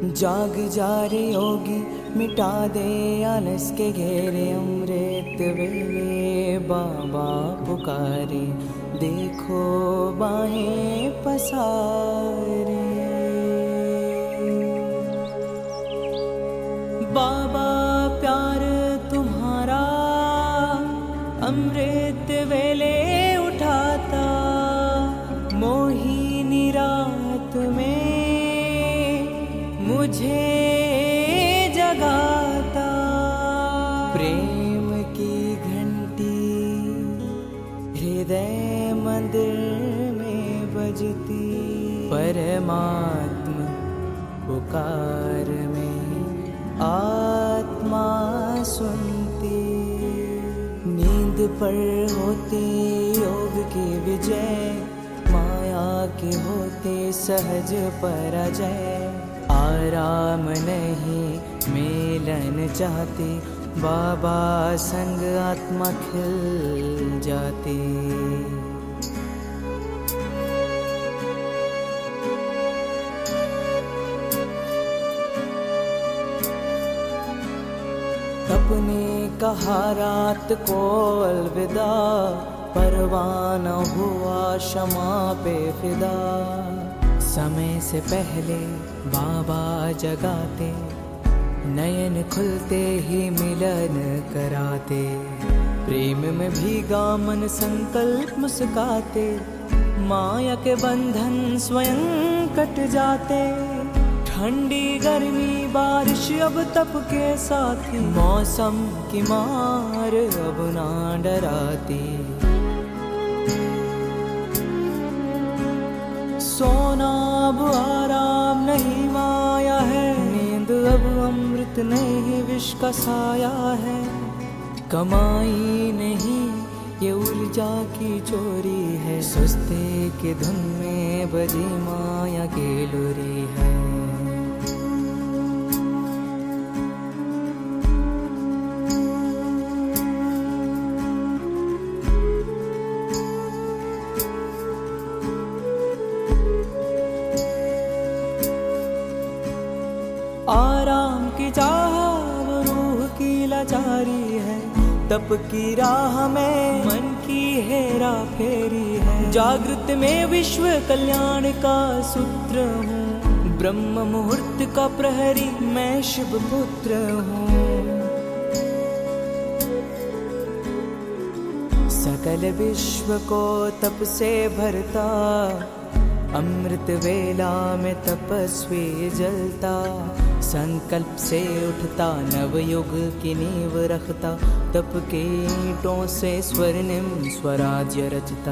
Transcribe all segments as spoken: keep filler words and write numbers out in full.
जाग जा रे योगी, मिटा दे आलस के घेरे। अमृत वेले बाबा पुकारे, देखो बाहें पसारे। बाबा प्यार तुम्हारा अमृत वेले उठाता, मोहिनी रात में मुझे जगाता। प्रेम की घंटी हृदय मंदिर में बजती, परमात्मा पुकार में आत्मा सुनती। नींद पर होती योग की विजय, माया के होते सहज पराजय। आराम नहीं मिलन चाहती, बाबा संग आत्मा खिल जाती। अपने कहा रात को अलविदा, परवाना हुआ क्षमा पे फिदा। समय से पहले बाबा जगाते, नयन खुलते ही मिलन कराते। प्रेम में भीगा मन संकल्प मुस्काते, माया के बंधन स्वयं कट जाते। ठंडी गर्मी बारिश अब तप के साथी, मौसम की मार अब ना डराती। सोना अब आराम नहीं माया है, नींद अब अमृत नहीं विष का साया है। कमाई नहीं ये उलझा की चोरी है, सुस्ती की धुन में बजी माया की लुरी है। आराम की चाह वो रूह की लाचारी है, तप की राह में मन की हेरा फेरी है। जागृत में विश्व कल्याण का सूत्र हूँ, ब्रह्म मुहूर्त का प्रहरी मैं शिव पुत्र हूँ। सकल विश्व को तप से भरता, अमृत वेला में तपस्वी जलता। संकल्प से उठता नवयुग की नींव रखता, तप के ईंटों से स्वर्णिम स्वराज्य रचता।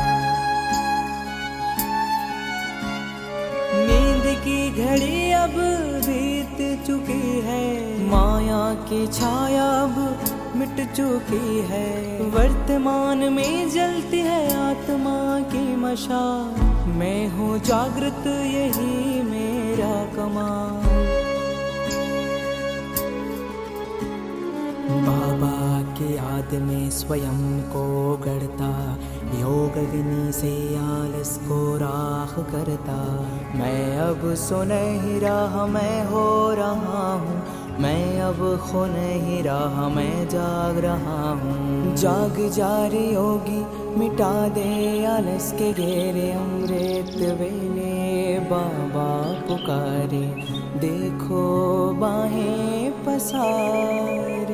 नींद की घड़ी अब बीत चुकी है, माया की छाया अब मिट चुकी है। वर्तमान में जलती है आत्मा की मशाल, मैं हूँ जागृत यही मेरा कमाल। बाबा की याद में स्वयं को गढ़ता, योग अग्नि से आलस को राख करता। मैं अब सुनहि रहा मैं हो रहा हूँ, मैं अब खो नहीं रहा मैं जाग रहा हूँ। जाग जा रे योगी, मिटा दे आलस के घेरे। अमृत वेले बाबा पुकारे, देखो बाहें पसारे।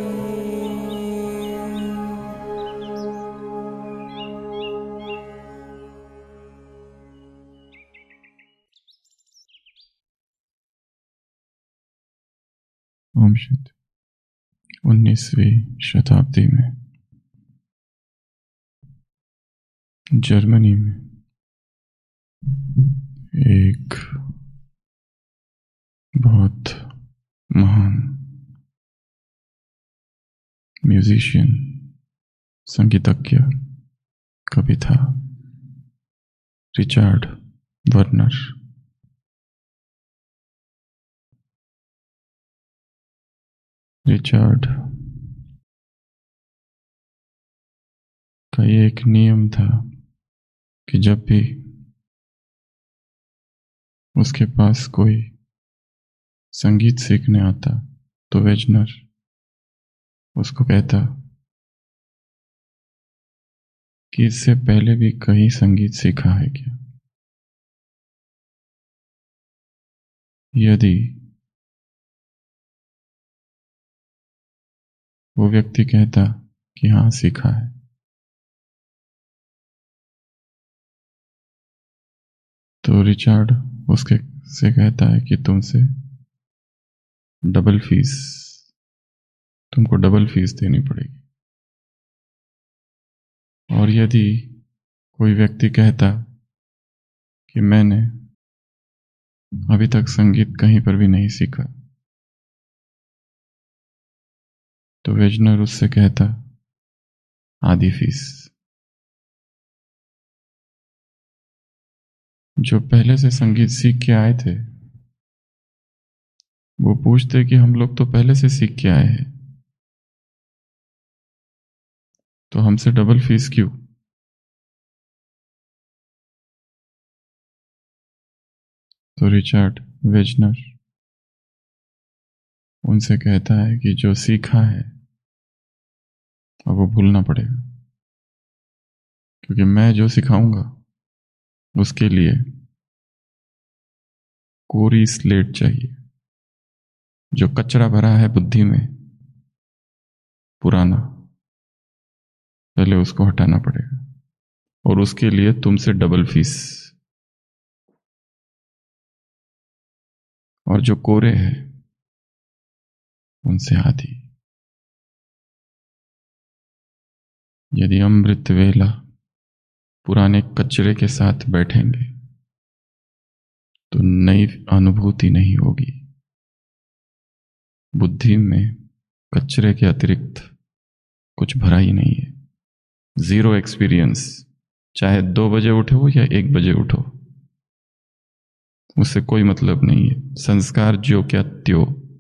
ओम शांति। उन्नीसवीं शताब्दी में जर्मनी में एक बहुत महान म्यूजिशियन, संगीतज्ञ, कवि था, रिचर्ड वर्नर। रिचर्ड का ये एक नियम था कि जब भी उसके पास कोई संगीत सीखने आता तो वेजनर उसको कहता कि इससे पहले भी कहीं संगीत सीखा है क्या। यदि वो व्यक्ति कहता कि हाँ सीखा है, तो रिचार्ड उसके से कहता है कि तुमसे डबल फीस तुमको डबल फीस देनी पड़ेगी। और यदि कोई व्यक्ति कहता कि मैंने अभी तक संगीत कहीं पर भी नहीं सीखा, तो वेजनर उससे कहता आधी फीस। जो पहले से संगीत सीख के आए थे वो पूछते कि हम लोग तो पहले से सीख के आए हैं, तो हमसे डबल फीस क्यों। तो रिचर्ड वेजनर उनसे कहता है कि जो सीखा है अब वो भूलना पड़ेगा, क्योंकि मैं जो सिखाऊंगा उसके लिए कोरी स्लेट चाहिए। जो कचरा भरा है बुद्धि में पुराना, पहले उसको हटाना पड़ेगा, और उसके लिए तुमसे डबल फीस। और जो कोरे हैं उनसे आधी। यदि अमृत वेला पुराने कचरे के साथ बैठेंगे तो नई अनुभूति नहीं होगी। बुद्धि में कचरे के अतिरिक्त कुछ भरा ही नहीं है। Zero experience. चाहे दो बजे उठो या एक बजे उठो, उससे कोई मतलब नहीं है। संस्कार जो क्या त्यो,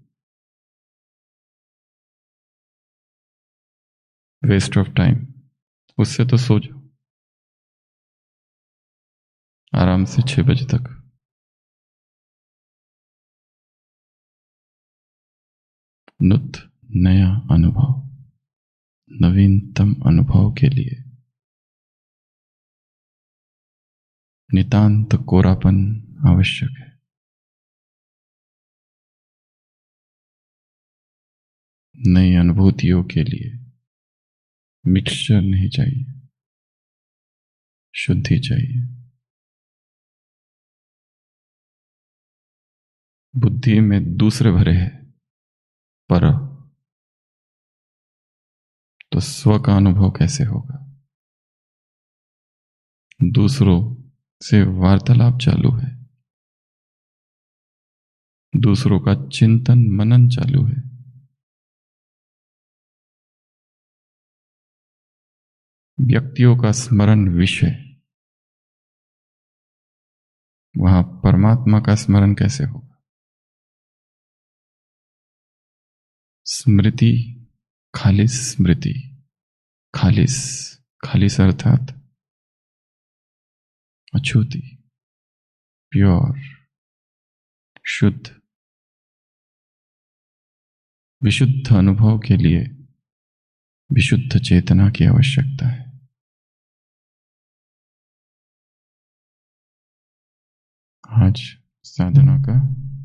वेस्ट ऑफ टाइम। उससे तो सो जाओ आराम से छह बजे तक। नुत नया अनुभव, नवीनतम अनुभव के लिए नितांत कोरापन आवश्यक है। नई अनुभूतियों के लिए मिक्सचर नहीं चाहिए, शुद्धि चाहिए। बुद्धि में दूसरे भरे हैं पर, तो स्व का अनुभव कैसे होगा। दूसरों से वार्तालाप चालू है, दूसरों का चिंतन मनन चालू है। व्यक्तियों का स्मरण विषय, वहां परमात्मा का स्मरण कैसे होगा। स्मृति खालिस स्मृति, खालिस खालिस अर्थात अछूती, प्योर, शुद्ध। विशुद्ध अनुभव के लिए विशुद्ध चेतना की आवश्यकता है। आज साधना का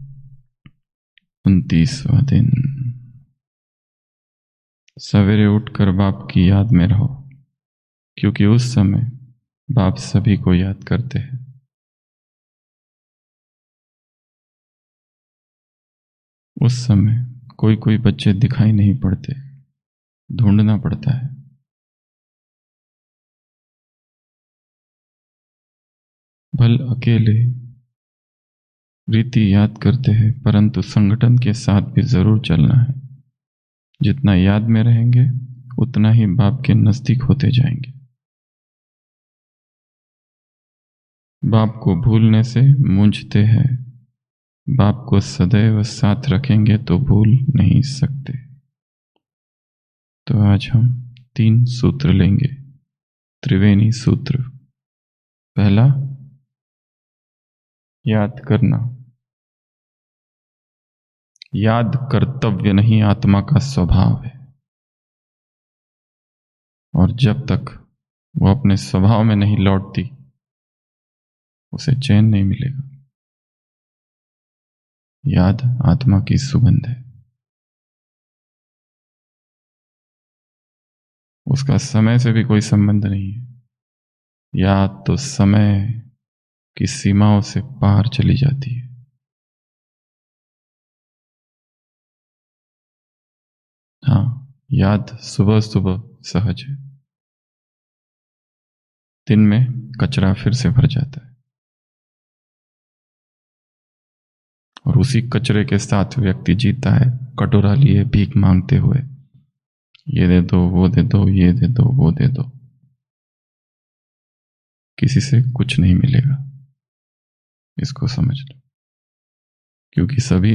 उनतीसवां दिन। सवेरे उठकर बाप की याद में रहो, क्योंकि उस समय बाप सभी को याद करते हैं। उस समय कोई कोई बच्चे दिखाई नहीं पड़ते, ढूंढना पड़ता है। भल अकेले रीति याद करते हैं, परंतु संगठन के साथ भी जरूर चलना है। जितना याद में रहेंगे उतना ही बाप के नजदीक होते जाएंगे। बाप को भूलने से मूंझते हैं, बाप को सदैव साथ रखेंगे तो भूल नहीं सकते। तो आज हम तीन सूत्र लेंगे, त्रिवेणी सूत्र। पहला, याद करना। याद कर्तव्य नहीं, आत्मा का स्वभाव है। और जब तक वो अपने स्वभाव में नहीं लौटती, उसे चैन नहीं मिलेगा। याद आत्मा की सुगंध है। उसका समय से भी कोई संबंध नहीं है। याद तो समय की सीमाओं से पार चली जाती है। हाँ, याद सुबह सुबह सहज है, दिन में कचरा फिर से भर जाता है, और उसी कचरे के साथ व्यक्ति जीता है, कटोरा लिए भीख मांगते हुए, ये दे दो, वो दे दो, ये दे दो, वो दे दो। किसी से कुछ नहीं मिलेगा, इसको समझ लो। क्योंकि सभी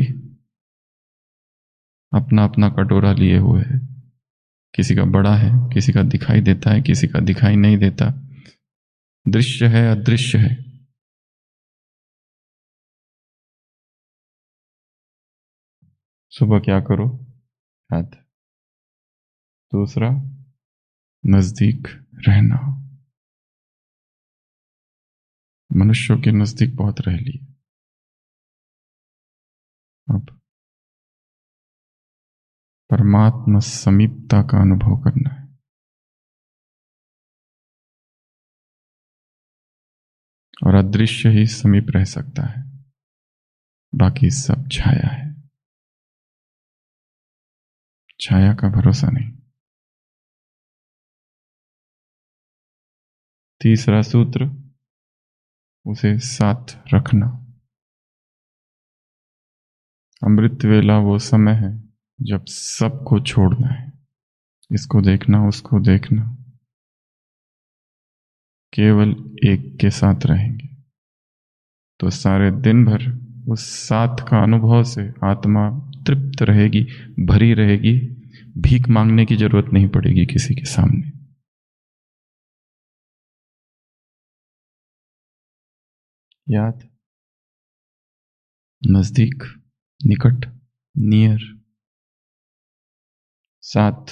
अपना अपना कटोरा लिए हुए हैं। किसी का बड़ा है, किसी का दिखाई देता है, किसी का दिखाई नहीं देता। दृश्य है, अदृश्य है। सुबह क्या करो? याद। दूसरा, नजदीक रहना। मनुष्यों के नजदीक बहुत रह लिए। अब परमात्मा समीपता का अनुभव करना है। और अदृश्य ही समीप रह सकता है, बाकी सब छाया है। छाया का भरोसा नहीं। तीसरा सूत्र, उसे साथ रखना। अमृत वेला वो समय है जब सबको छोड़ना है। इसको देखना, उसको देखना, केवल एक के साथ रहेंगे तो सारे दिन भर उस साथ का अनुभव से आत्मा तृप्त रहेगी, भरी रहेगी। भीख मांगने की जरूरत नहीं पड़ेगी किसी के सामने। याद, नजदीक, निकट, नियर, साथ।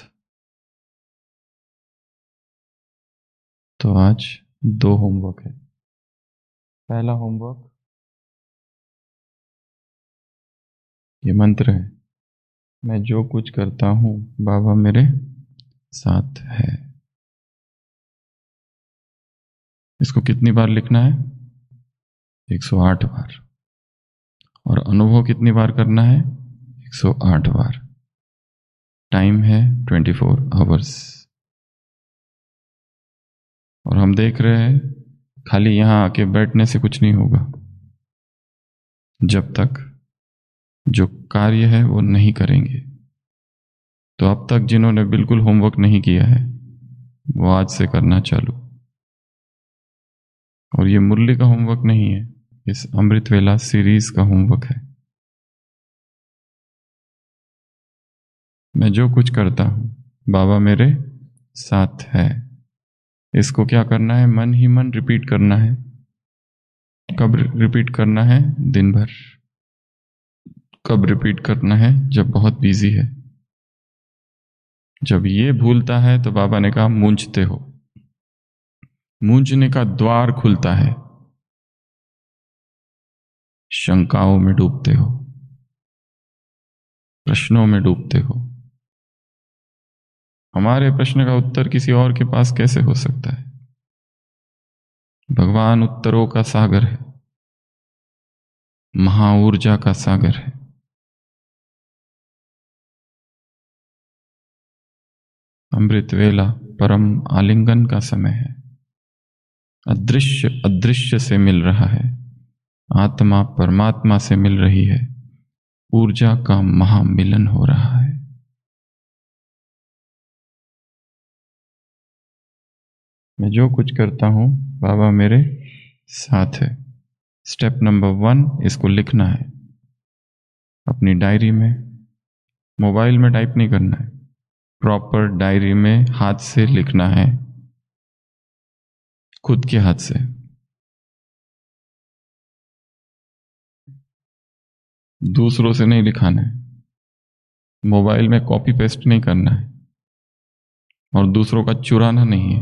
तो आज दो होमवर्क है। पहला होमवर्क ये मंत्र है, मैं जो कुछ करता हूं बाबा मेरे साथ है। इसको कितनी बार लिखना है? एक सौ आठ बार। और अनुभव कितनी बार करना है? एक सौ आठ बार। टाइम है चौबीस आवर्स। और हम देख रहे हैं खाली यहां आके बैठने से कुछ नहीं होगा, जब तक जो कार्य है वो नहीं करेंगे। तो अब तक जिन्होंने बिल्कुल होमवर्क नहीं किया है वो आज से करना चालू। और ये मुरली का होमवर्क नहीं है, इस अमृत वेला सीरीज का होमवर्क है। मैं जो कुछ करता हूं बाबा मेरे साथ है। इसको क्या करना है? मन ही मन रिपीट करना है। कब रिपीट करना है? दिन भर। कब रिपीट करना है? जब बहुत बिजी है। जब ये भूलता है तो बाबा ने कहा मूंझते हो। मूंझने का द्वार खुलता है, शंकाओं में डूबते हो, प्रश्नों में डूबते हो। हमारे प्रश्न का उत्तर किसी और के पास कैसे हो सकता है? भगवान उत्तरों का सागर है, महाऊर्जा का सागर है। अमृत वेला परम आलिंगन का समय है। अदृश्य अदृश्य से मिल रहा है, आत्मा परमात्मा से मिल रही है, ऊर्जा का महामिलन हो रहा है। मैं जो कुछ करता हूं बाबा मेरे साथ है। स्टेप नंबर वन, इसको लिखना है अपनी डायरी में। मोबाइल में टाइप नहीं करना है, प्रॉपर डायरी में हाथ से लिखना है, खुद के हाथ से। दूसरों से नहीं लिखाना है। मोबाइल में कॉपी पेस्ट नहीं करना है और दूसरों का चुराना नहीं है।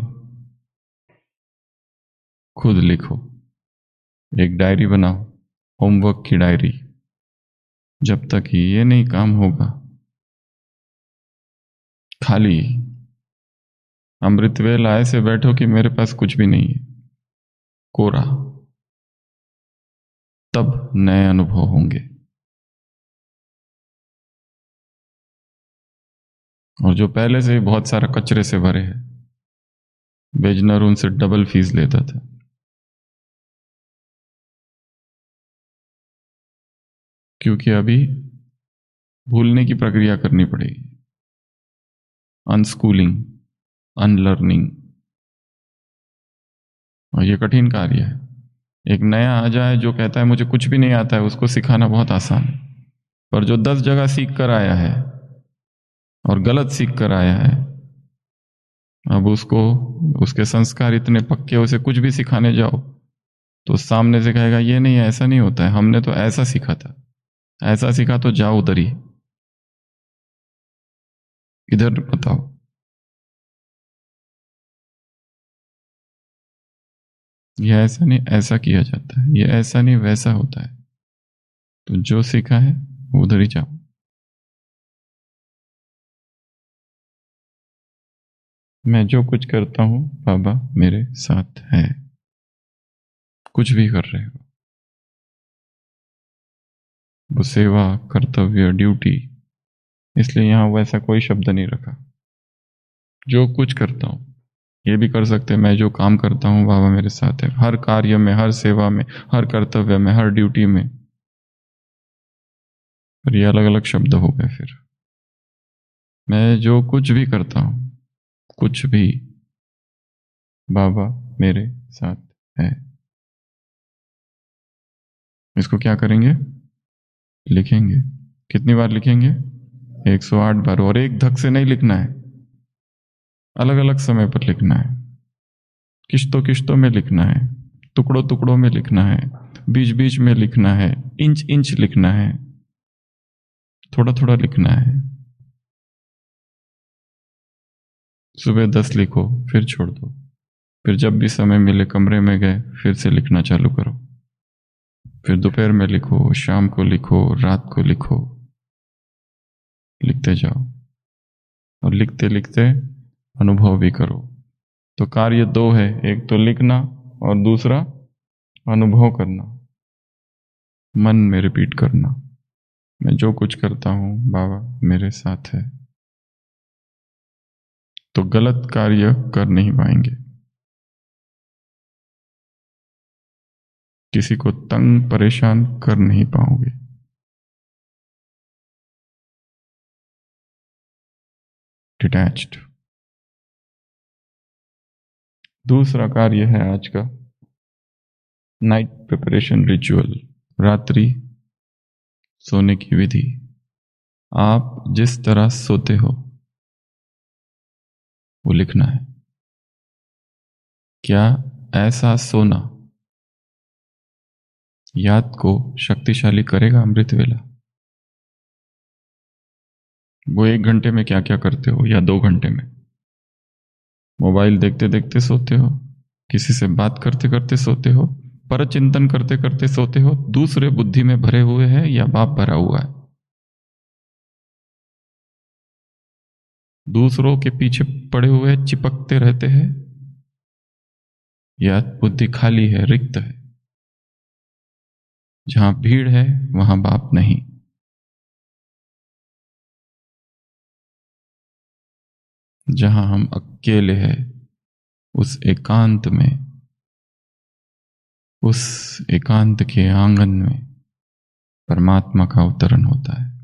खुद लिखो, एक डायरी बनाओ, होमवर्क की डायरी। जब तक ये नहीं काम होगा, खाली अमृत वेला ऐसे बैठो कि मेरे पास कुछ भी नहीं है, कोरा, तब नए अनुभव होंगे। और जो पहले से ही बहुत सारा कचरे से भरे है, बेजनर उनसे डबल फीस लेता था। क्योंकि अभी भूलने की प्रक्रिया करनी पड़ेगी, अनस्कूलिंग, अनलर्निंग, और ये कठिन कार्य है। एक नया आ जाए जो कहता है मुझे कुछ भी नहीं आता है, उसको सिखाना बहुत आसान है। पर जो दस जगह सीख कर आया है और गलत सीख कर आया है, अब उसको, उसके संस्कार इतने पक्के, उसे कुछ भी सिखाने जाओ तो सामने से कहेगा ये नहीं, ऐसा नहीं होता है, हमने तो ऐसा सीखा था। ऐसा सीखा तो जाओ उधर ही, इधर बताओ। ये ऐसा नहीं, ऐसा किया जाता है, ये ऐसा नहीं, वैसा होता है। तो जो सीखा है उधर ही जाओ। मैं जो कुछ करता हूं बाबा मेरे साथ है। कुछ भी कर रहे हो, वो सेवा, कर्तव्य, ड्यूटी, इसलिए यहां वैसा कोई शब्द नहीं रखा। जो कुछ करता हूं, ये भी कर सकते हैं, मैं जो काम करता हूं बाबा मेरे साथ है। हर कार्य में, हर सेवा में, हर कर्तव्य में, हर ड्यूटी में। पर ये अलग अलग शब्द हो गए। फिर मैं जो कुछ भी करता हूं, कुछ भी, बाबा मेरे साथ है। इसको क्या करेंगे? लिखेंगे। कितनी बार लिखेंगे? एक सौ आठ बार। और एक धक से नहीं लिखना है, अलग अलग समय पर लिखना है, किश्तों किश्तों में लिखना है, टुकड़ों टुकड़ों में लिखना है, बीच बीच में लिखना है, इंच इंच लिखना है, थोड़ा थोड़ा लिखना है। सुबह दस लिखो, फिर छोड़ दो, फिर जब भी समय मिले कमरे में गए फिर से लिखना चालू करो। फिर दोपहर में लिखो, शाम को लिखो, रात को लिखो, लिखते जाओ। और लिखते लिखते अनुभव भी करो। तो कार्य दो है, एक तो लिखना और दूसरा अनुभव करना, मन में रिपीट करना। मैं जो कुछ करता हूं बाबा मेरे साथ है। तो गलत कार्य कर नहीं पाएंगे, किसी को तंग परेशान कर नहीं पाओगे। डिटैच्ड। दूसरा कार्य है आज का नाइट प्रिपरेशन रिचुअल, रात्रि सोने की विधि। आप जिस तरह सोते हो वो लिखना है। क्या ऐसा सोना याद को शक्तिशाली करेगा अमृत वेला? वो एक घंटे में क्या क्या करते हो, या दो घंटे में? मोबाइल देखते देखते सोते हो, किसी से बात करते करते सोते हो, पर चिंतन करते करते सोते हो, दूसरे बुद्धि में भरे हुए हैं या बाप भरा हुआ है? दूसरों के पीछे पड़े हुए चिपकते रहते हैं, या बुद्धि खाली है, रिक्त है? जहां भीड़ है वहां बाप नहीं। जहां हम अकेले हैं, उस एकांत में, उस एकांत के आंगन में परमात्मा का अवतरण होता है।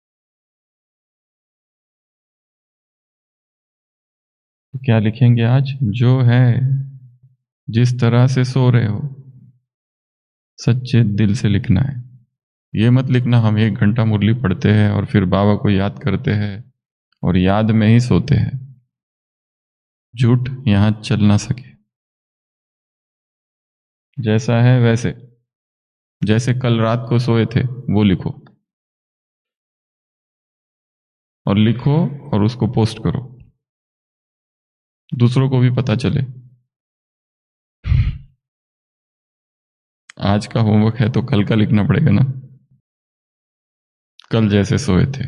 तो क्या लिखेंगे आज? जो है, जिस तरह से सो रहे हो, सच्चे दिल से लिखना है। ये मत लिखना हम एक घंटा मुरली पढ़ते हैं और फिर बाबा को याद करते हैं और याद में ही सोते हैं। झूठ यहां चल ना सके। जैसा है वैसे, जैसे कल रात को सोए थे वो लिखो। और लिखो और उसको पोस्ट करो, दूसरों को भी पता चले। आज का होमवर्क है तो कल का लिखना पड़ेगा ना। कल जैसे सोए थे,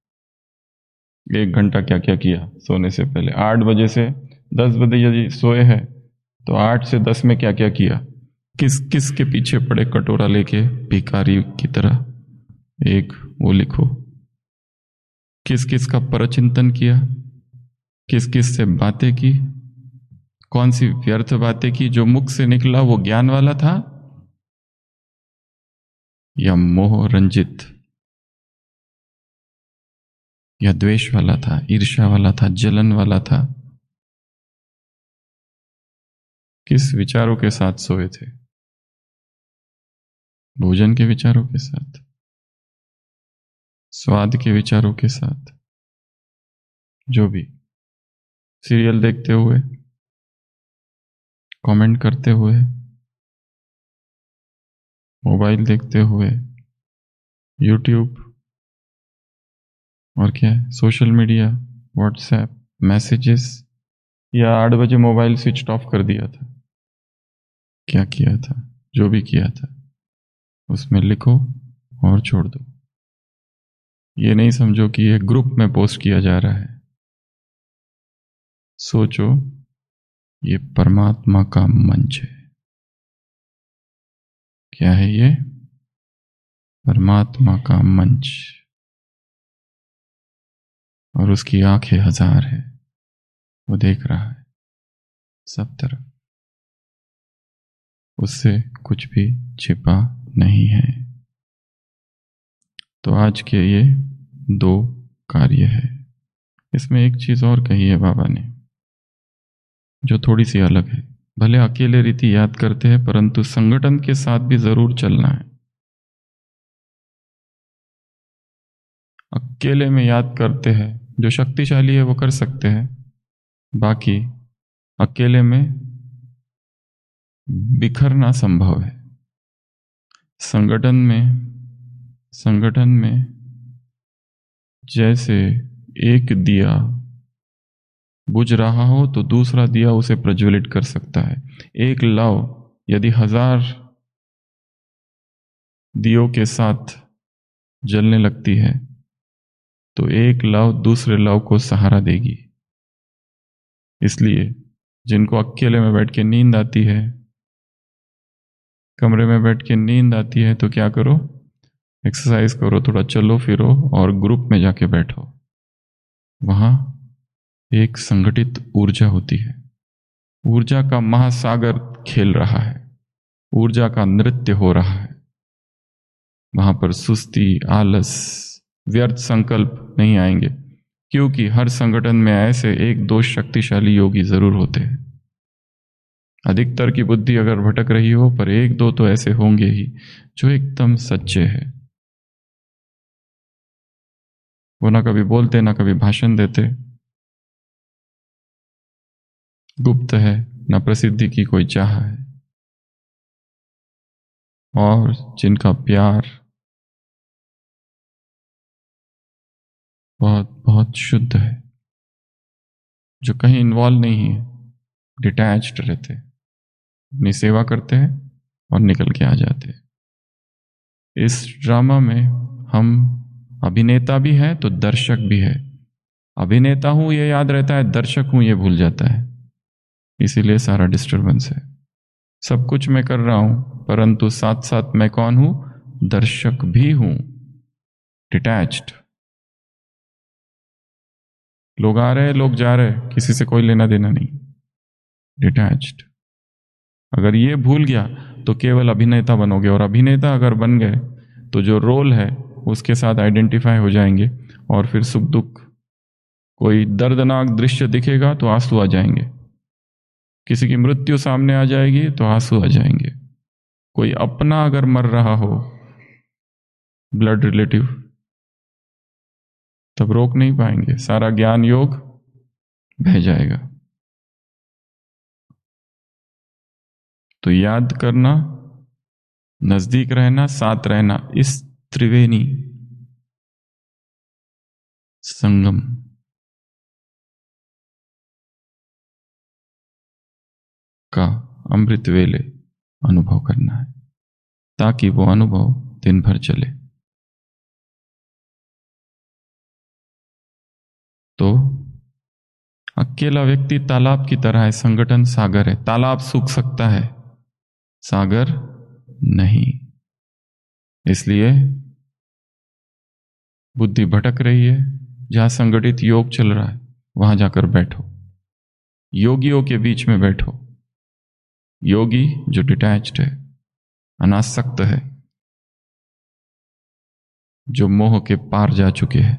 एक घंटा क्या क्या किया सोने से पहले, आठ बजे से दस बजे यदि सोए हैं तो आठ से दस में क्या क्या किया, किस किस के पीछे पड़े कटोरा लेके भिखारी की तरह, एक वो लिखो। किस किस का परचिंतन किया, किस किस से बातें की, कौन सी व्यर्थ बातें की, जो मुख से निकला वो ज्ञान वाला था या मोह रंजित, या द्वेष वाला था, ईर्ष्या वाला था, जलन वाला था। किस विचारों के साथ सोए थे? भोजन के विचारों के साथ, स्वाद के विचारों के साथ, जो भी, सीरियल देखते हुए, कमेंट करते हुए, मोबाइल देखते हुए, यूट्यूब और क्या है, सोशल मीडिया, व्हाट्सएप, मैसेजेस, या आठ बजे मोबाइल स्विच ऑफ कर दिया था। क्या किया था? जो भी किया था उसमें लिखो और छोड़ दो। ये नहीं समझो कि ये ग्रुप में पोस्ट किया जा रहा है। सोचो ये परमात्मा का मंच है। क्या है ये? परमात्मा का मंच, और उसकी आंखें हजार है, वो देख रहा है सब तरफ, उससे कुछ भी छिपा नहीं है। तो आज के ये दो कार्य है। इसमें एक चीज और कही है बाबा ने जो थोड़ी सी अलग है। भले अकेले रीति याद करते हैं परंतु संगठन के साथ भी जरूर चलना है। अकेले में याद करते हैं, जो शक्तिशाली है वो कर सकते हैं, बाकी अकेले में बिखरना संभव है। संगठन में संगठन में जैसे एक दिया बुझ रहा हो तो दूसरा दिया उसे प्रज्वलित कर सकता है। एक लौ यदि हजार दियों के साथ जलने लगती है तो एक लौ दूसरे लौ को सहारा देगी। इसलिए जिनको अकेले में बैठ के नींद आती है, कमरे में बैठ के नींद आती है, तो क्या करो, एक्सरसाइज करो, थोड़ा चलो फिरो और ग्रुप में जाके बैठो। वहां एक संगठित ऊर्जा होती है, ऊर्जा का महासागर खेल रहा है, ऊर्जा का नृत्य हो रहा है। वहां पर सुस्ती, आलस, व्यर्थ संकल्प नहीं आएंगे, क्योंकि हर संगठन में ऐसे एक दो शक्तिशाली योगी जरूर होते हैं। अधिकतर की बुद्धि अगर भटक रही हो, पर एक दो तो ऐसे होंगे ही जो एकदम सच्चे हैं। वो ना कभी बोलते ना कभी भाषण देते, गुप्त है, ना प्रसिद्धि की कोई चाह है, और जिनका प्यार बहुत बहुत शुद्ध है, जो कहीं इन्वॉल्व नहीं है, डिटैच्ड रहते, अपनी सेवा करते हैं और निकल के आ जाते हैं। इस ड्रामा में हम अभिनेता भी हैं तो दर्शक भी है। अभिनेता हूं ये याद रहता है, दर्शक हूं ये भूल जाता है, इसीलिए सारा डिस्टरबेंस है। सब कुछ मैं कर रहा हूं परंतु साथ साथ मैं कौन हूं? दर्शक भी हूं, डिटैच्ड। लोग आ रहे, लोग जा रहे, किसी से कोई लेना देना नहीं, डिटैच्ड। अगर ये भूल गया तो केवल अभिनेता बनोगे, और अभिनेता अगर बन गए तो जो रोल है उसके साथ आइडेंटिफाई हो जाएंगे, और फिर सुख दुख, कोई दर्दनाक दृश्य दिखेगा तो आंसू आ जाएंगे, किसी की मृत्यु सामने आ जाएगी तो आंसू आ जाएंगे, कोई अपना अगर मर रहा हो, ब्लड रिलेटिव, तब रोक नहीं पाएंगे, सारा ज्ञान योग बह जाएगा। तो याद करना, नजदीक रहना, साथ रहना, इस त्रिवेणी संगम का अमृत वेले अनुभव करना है, ताकि वो अनुभव दिन भर चले। तो अकेला व्यक्ति तालाब की तरह है, संगठन सागर है। तालाब सूख सकता है, सागर नहीं। इसलिए बुद्धि भटक रही है, जहां संगठित योग चल रहा है वहां जाकर बैठो, योगियों के बीच में बैठो। योगी जो डिटैच्ड है, अनासक्त है, जो मोह के पार जा चुके हैं।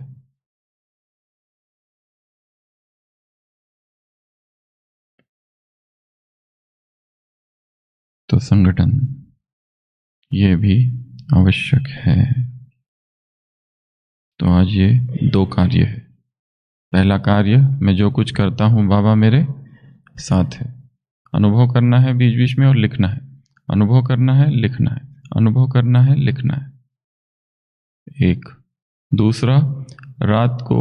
तो संगठन ये भी आवश्यक है। तो आज ये दो कार्य है। पहला कार्य, मैं जो कुछ करता हूं बाबा मेरे साथ है। अनुभव करना है बीच बीच में और लिखना है, अनुभव करना है लिखना है, अनुभव करना है लिखना है। एक। दूसरा, रात को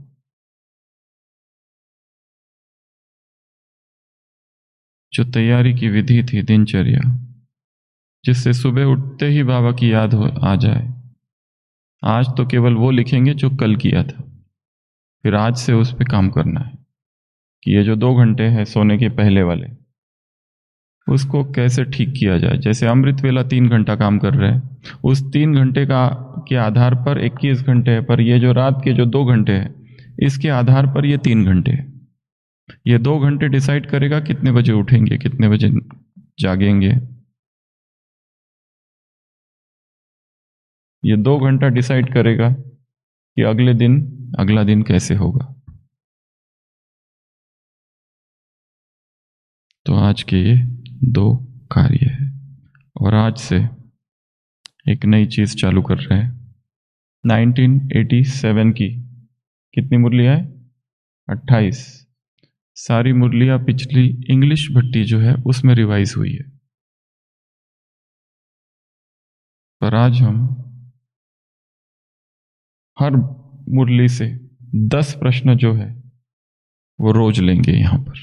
जो तैयारी की विधि थी, दिनचर्या, जिससे सुबह उठते ही बाबा की याद हो आ जाए। आज तो केवल वो लिखेंगे जो कल किया था, फिर आज से उस पर काम करना है कि ये जो दो घंटे हैं सोने के पहले वाले, उसको कैसे ठीक किया जाए। जैसे अमृत वेला तीन घंटा काम कर रहे हैं, उस तीन घंटे का के आधार पर इक्कीस घंटे है, पर ये जो रात के जो दो घंटे हैं, इसके आधार पर ये तीन घंटे है। ये दो घंटे डिसाइड करेगा कितने बजे उठेंगे, कितने बजे जागेंगे। ये दो घंटा डिसाइड करेगा कि अगले दिन अगला दिन कैसे होगा। तो आज के ये दो कार्य है, और आज से एक नई चीज चालू कर रहे हैं। नाइनटीन एटी सेवन की कितनी मुरलियां है? अट्ठाईस। सारी मुरलियां पिछली इंग्लिश भट्टी जो है उसमें रिवाइज हुई है। पर आज हम हर मुरली से दस प्रश्न जो है वो रोज लेंगे यहां पर।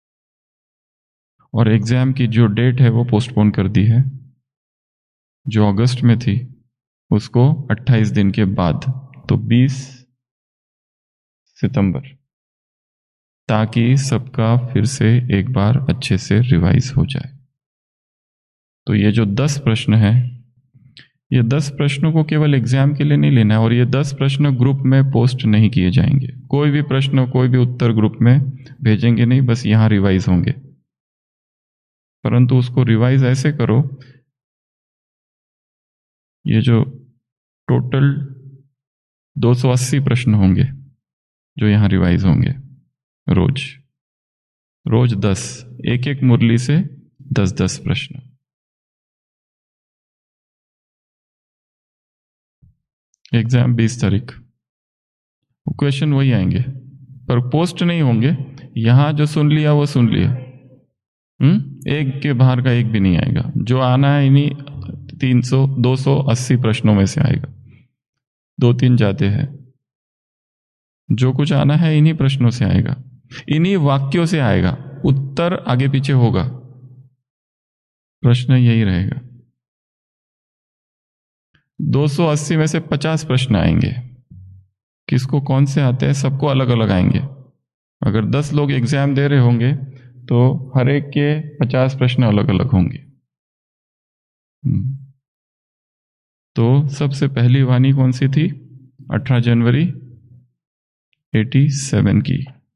और एग्जाम की जो डेट है वो पोस्टपोन कर दी है, जो अगस्त में थी उसको अट्ठाईस दिन के बाद, तो बीस सितंबर, ताकि सबका फिर से एक बार अच्छे से रिवाइज हो जाए। तो ये जो दस प्रश्न है, ये दस प्रश्नों को केवल एग्जाम के लिए नहीं लेना है, और ये दस प्रश्न ग्रुप में पोस्ट नहीं किए जाएंगे। कोई भी प्रश्न, कोई भी उत्तर ग्रुप में भेजेंगे नहीं, बस यहां रिवाइज होंगे। परंतु उसको रिवाइज ऐसे करो, ये जो टोटल दो सौ अस्सी प्रश्न होंगे जो यहां रिवाइज होंगे, रोज रोज दस, एक एक मुरली से दस दस प्रश्न। एग्जाम बीस तारीख, क्वेश्चन वही आएंगे पर पोस्ट नहीं होंगे। यहां जो सुन लिया वो सुन लिया, हम्म एक के बाहर का एक भी नहीं आएगा। जो आना है इन्हीं तीन सौ दो सौ अस्सी प्रश्नों में से आएगा, दो तीन जाते हैं। जो कुछ आना है इन्हीं प्रश्नों से आएगा, इन्हीं वाक्यों से आएगा। उत्तर आगे पीछे होगा, प्रश्न यही रहेगा। दो सौ अस्सी में से पचास प्रश्न आएंगे, किसको कौन से आते हैं सबको अलग अलग आएंगे। अगर दस लोग एग्जाम दे रहे होंगे तो हर एक के पचास प्रश्न अलग अलग होंगे। तो सबसे पहली वाणी कौन सी थी? अठारह जनवरी सत्तासी की।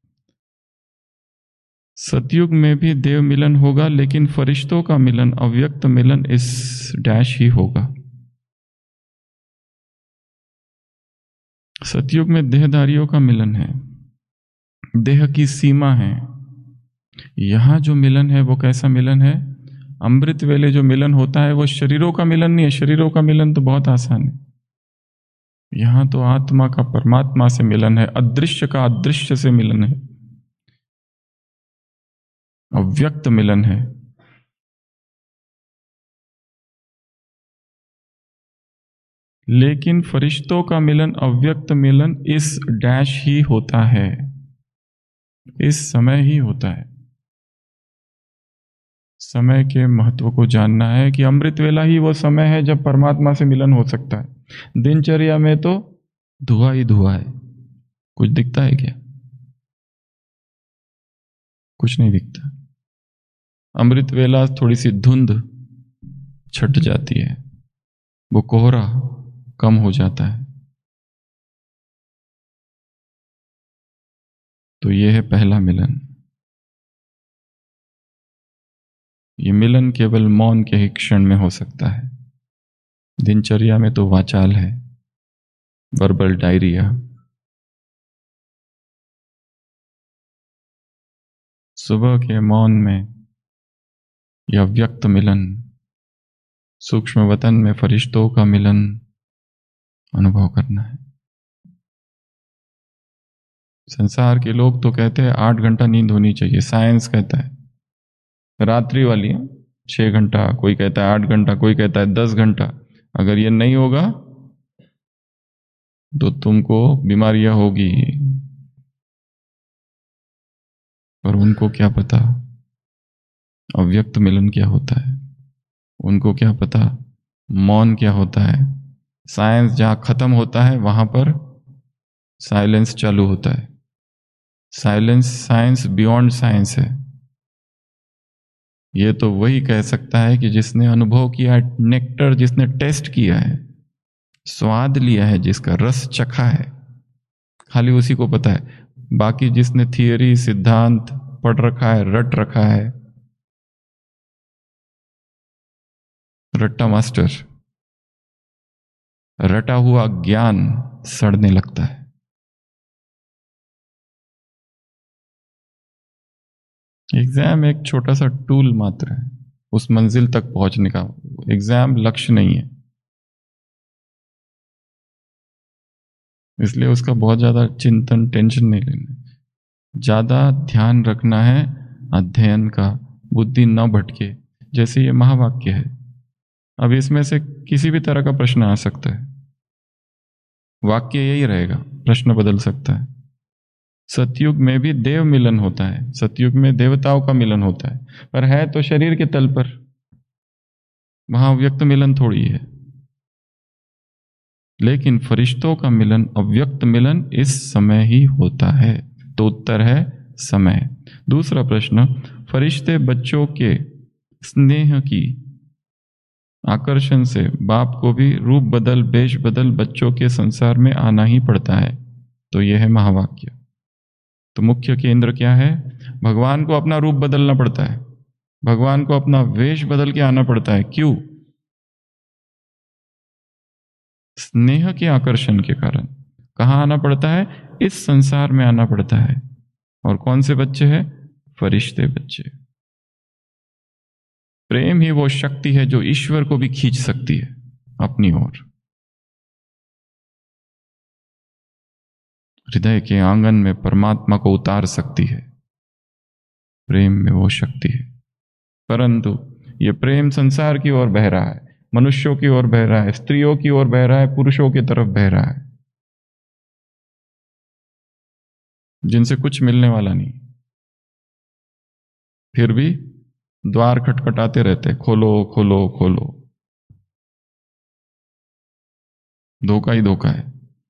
सतयुग में भी देव मिलन होगा, लेकिन फरिश्तों का मिलन, अव्यक्त मिलन इस डैश ही होगा। सतयुग में देहधारियों का मिलन है, देह की सीमा है। यहां जो मिलन है वो कैसा मिलन है? अमृत वेले जो मिलन होता है वो शरीरों का मिलन नहीं है। शरीरों का मिलन तो बहुत आसान है। यहां तो आत्मा का परमात्मा से मिलन है, अदृश्य का अदृश्य से मिलन है, अव्यक्त मिलन है। लेकिन फरिश्तों का मिलन, अव्यक्त मिलन इस डैश ही होता है, इस समय ही होता है। समय के महत्व को जानना है कि अमृत वेला ही वो समय है जब परमात्मा से मिलन हो सकता है। दिनचर्या में तो धुआं ही धुआं है, कुछ दिखता है क्या? कुछ नहीं दिखता। अमृत वेला थोड़ी सी धुंध छट जाती है, वो कोहरा कम हो जाता है। तो ये है पहला मिलन। ये मिलन केवल मौन के ही क्षण में हो सकता है। दिनचर्या में तो वाचाल है, वर्बल डायरिया। सुबह के मौन में यह व्यक्त मिलन, सूक्ष्म वतन में फरिश्तों का मिलन अनुभव करना है। संसार के लोग तो कहते हैं आठ घंटा नींद होनी चाहिए, साइंस कहता है रात्रि वाली है छह घंटा, कोई कहता है आठ घंटा, कोई कहता है दस घंटा। अगर ये नहीं होगा तो तुमको बीमारियां होगी। पर उनको क्या पता अव्यक्त मिलन क्या होता है, उनको क्या पता मौन क्या होता है। साइंस जहां खत्म होता है वहां पर साइलेंस चालू होता है। साइलेंस, साइंस बियॉन्ड साइंस है। यह तो वही कह सकता है कि जिसने अनुभव किया है, नेक्टर जिसने टेस्ट किया है, स्वाद लिया है, जिसका रस चखा है, खाली उसी को पता है। बाकी जिसने थियरी सिद्धांत पढ़ रखा है, रट रखा है, रट्टा मास्टर, रटा हुआ ज्ञान सड़ने लगता है। एग्जाम एक छोटा सा टूल मात्र है उस मंजिल तक पहुंचने का। एग्जाम लक्ष्य नहीं है, इसलिए उसका बहुत ज्यादा चिंतन, टेंशन नहीं लेना। ज्यादा ध्यान रखना है अध्ययन का, बुद्धि न भटके। जैसे ये महावाक्य है, अब इसमें से किसी भी तरह का प्रश्न आ सकता है। वाक्य यही रहेगा, प्रश्न बदल सकता है। सतयुग में भी देव मिलन होता है, सतयुग में देवताओं का मिलन होता है, पर है तो शरीर के तल पर, वहां व्यक्त मिलन थोड़ी है। लेकिन फरिश्तों का मिलन, अव्यक्त मिलन इस समय ही होता है। तो उत्तर है समय। दूसरा प्रश्न, फरिश्ते बच्चों के स्नेह की आकर्षण से बाप को भी रूप बदल, वेश बदल बच्चों के संसार में आना ही पड़ता है। तो यह है महावाक्य। तो मुख्य केंद्र क्या है? भगवान को अपना रूप बदलना पड़ता है, भगवान को अपना वेश बदल के आना पड़ता है। क्यों? स्नेह के आकर्षण के कारण। कहां आना पड़ता है? इस संसार में आना पड़ता है। और कौन से बच्चे हैं? फरिश्ते बच्चे। प्रेम ही वो शक्ति है जो ईश्वर को भी खींच सकती है अपनी ओर। हृदय के आंगन में परमात्मा को उतार सकती है। प्रेम में वो शक्ति है। परंतु ये प्रेम संसार की ओर बह रहा है, मनुष्यों की ओर बह रहा है, स्त्रियों की ओर बह रहा है, पुरुषों की तरफ बह रहा है, जिनसे कुछ मिलने वाला नहीं। फिर भी द्वार खटखटाते रहते, खोलो खोलो खोलो। धोखा ही धोखा है।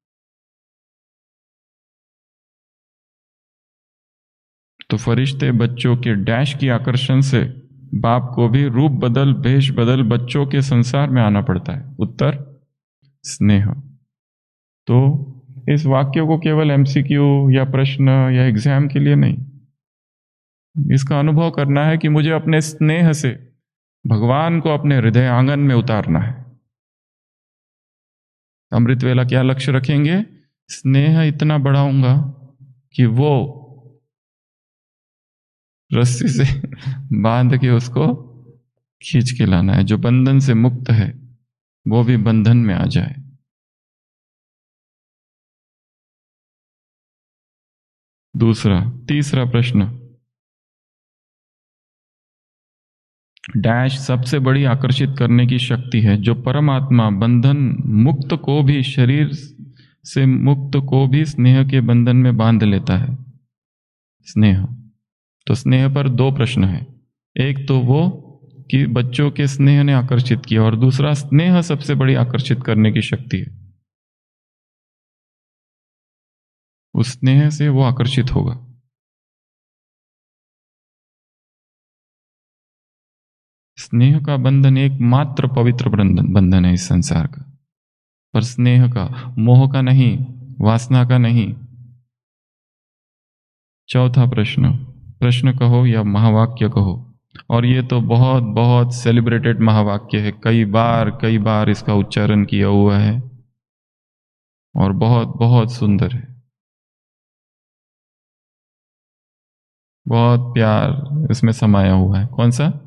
तो फरिश्ते बच्चों के डैश की आकर्षण से बाप को भी रूप बदल, भेष बदल बच्चों के संसार में आना पड़ता है। उत्तर स्नेह। तो इस वाक्य को केवल एमसीक्यू या प्रश्न या एग्जाम के लिए नहीं, इसका अनुभव करना है कि मुझे अपने स्नेह से भगवान को अपने हृदय आंगन में उतारना है। अमृत वेला क्या लक्ष्य रखेंगे? स्नेह इतना बढ़ाऊंगा कि वो रस्सी से बांध के उसको खींच के लाना है। जो बंधन से मुक्त है वो भी बंधन में आ जाए। दूसरा, तीसरा प्रश्न, डैश सबसे बड़ी आकर्षित करने की शक्ति है, जो परमात्मा बंधन मुक्त को भी, शरीर से मुक्त को भी स्नेह के बंधन में बांध लेता है। स्नेह, तो स्नेह पर दो प्रश्न हैं। एक तो वो कि बच्चों के स्नेह ने आकर्षित किया, और दूसरा स्नेह सबसे बड़ी आकर्षित करने की शक्ति है। उस स्नेह से वो आकर्षित होगा। स्नेह का बंधन एकमात्र पवित्र बंधन बंधन है इस संसार का, पर स्नेह का, मोह का नहीं, वासना का नहीं। चौथा प्रश्न, प्रश्न कहो या महावाक्य कहो, और ये तो बहुत बहुत सेलिब्रेटेड महावाक्य है, कई बार कई बार इसका उच्चारण किया हुआ है और बहुत बहुत सुंदर है, बहुत प्यार इसमें समाया हुआ है। कौन सा?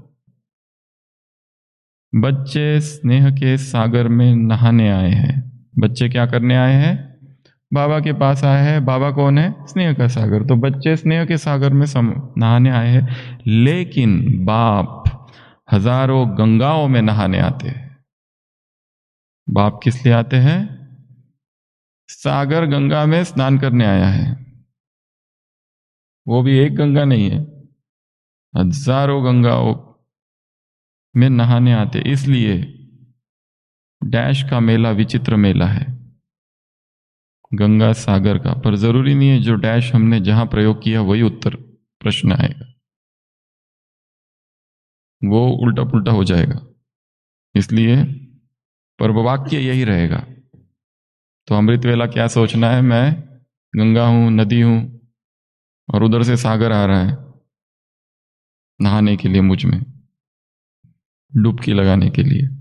बच्चे स्नेह के सागर में नहाने आए हैं। बच्चे क्या करने आए हैं? बाबा के पास आए हैं। बाबा कौन है? स्नेह का सागर। तो बच्चे स्नेह के सागर में सम नहाने आए हैं, लेकिन बाप हजारों गंगाओं में नहाने आते हैं। बाप किस लिए आते हैं? सागर गंगा में स्नान करने आया है। वो भी एक गंगा नहीं है, हजारों गंगाओं में नहाने आते। इसलिए डैश का मेला विचित्र मेला है, गंगा सागर का। पर जरूरी नहीं है जो डैश हमने जहां प्रयोग किया वही उत्तर प्रश्न आएगा, वो उल्टा पुल्टा हो जाएगा। इसलिए पर वाक्य यही रहेगा। तो अमृत वेला क्या सोचना है? मैं गंगा हूं, नदी हूं, और उधर से सागर आ रहा है नहाने के लिए, मुझ में डुबकी लगाने के लिए।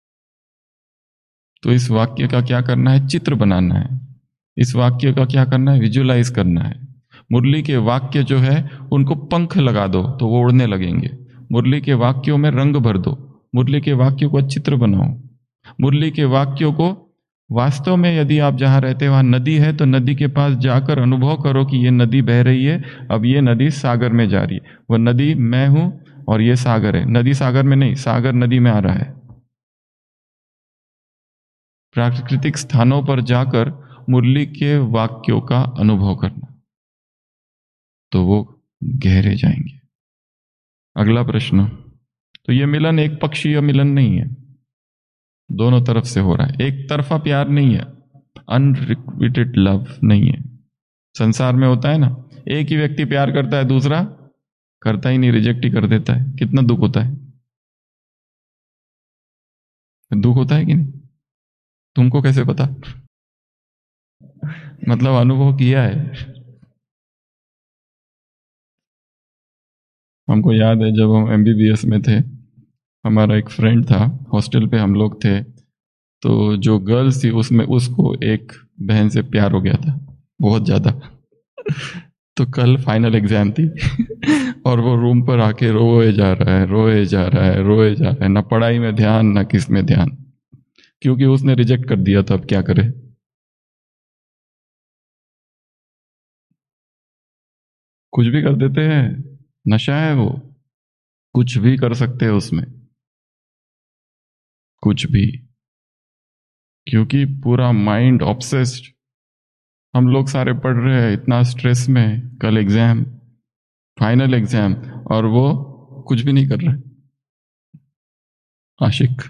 तो इस वाक्य का क्या करना है? चित्र बनाना है। इस वाक्य का क्या करना है? विजुलाइज करना है। मुरली के वाक्य जो है उनको पंख लगा दो तो वो उड़ने लगेंगे। मुरली के वाक्यों में रंग भर दो। मुरली के वाक्यों को चित्र बनाओ। मुरली के वाक्यों को वास्तव में, यदि आप जहां रहते हैं वहां नदी है तो नदी के पास जाकर अनुभव करो कि ये नदी बह रही है, अब ये नदी सागर में जा रही है। वह नदी मैं हूं और ये सागर है। नदी सागर में नहीं, सागर नदी में आ रहा है। प्राकृतिक स्थानों पर जाकर मुरली के वाक्यों का अनुभव करना, तो वो गहरे जाएंगे। अगला प्रश्न, तो ये मिलन एक पक्षीय मिलन नहीं है, दोनों तरफ से हो रहा है। एक तरफा प्यार नहीं है, अनरिक्विटेड लव नहीं है। संसार में होता है ना, एक ही व्यक्ति प्यार करता है, दूसरा करता ही नहीं, रिजेक्ट ही कर देता है। कितना दुख होता है? दुख होता है कि नहीं? तुमको कैसे पता? मतलब अनुभव किया है। हमको याद है जब हम एमबीबीएस में थे, हमारा एक फ्रेंड था, हॉस्टल पे हम लोग थे, तो जो गर्ल्स थी उसमें उसको एक बहन से प्यार हो गया था बहुत ज्यादा। तो कल फाइनल एग्जाम थी और वो रूम पर आके रोए जा रहा है, रोए जा रहा है, रोए जा रहा है, ना पढ़ाई में ध्यान ना किस में ध्यान, क्योंकि उसने रिजेक्ट कर दिया था। अब क्या करे? कुछ भी कर देते हैं, नशा है वो, कुछ भी कर सकते हैं उसमें, कुछ भी, क्योंकि पूरा माइंड ऑब्सेस्ड। हम लोग सारे पढ़ रहे हैं इतना स्ट्रेस में, कल एग्जाम, फाइनल एग्जाम, और वो कुछ भी नहीं कर रहे। आशिक।